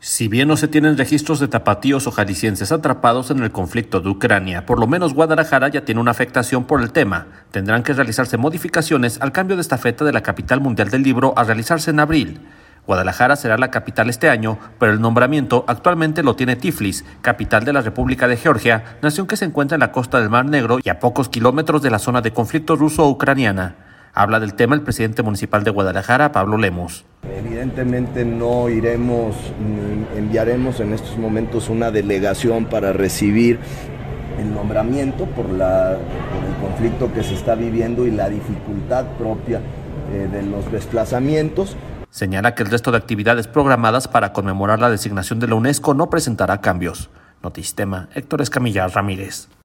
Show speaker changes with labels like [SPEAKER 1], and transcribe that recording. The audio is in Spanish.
[SPEAKER 1] Si bien no se tienen registros de tapatíos o jaliscienses atrapados en el conflicto de Ucrania, por lo menos Guadalajara ya tiene una afectación por el tema. Tendrán que realizarse modificaciones al cambio de estafeta de la capital mundial del libro a realizarse en abril. Guadalajara será la capital este año, pero el nombramiento actualmente lo tiene Tiflis, capital de la República de Georgia, nación que se encuentra en la costa del Mar Negro y a pocos kilómetros de la zona de conflicto ruso-ucraniana. Habla del tema el presidente municipal de Guadalajara, Pablo Lemus.
[SPEAKER 2] Evidentemente no enviaremos en estos momentos una delegación para recibir el nombramiento por el conflicto que se está viviendo y la dificultad propia de los desplazamientos.
[SPEAKER 1] Señala que el resto de actividades programadas para conmemorar la designación de la UNESCO no presentará cambios. Notistema, Héctor Escamilla Ramírez.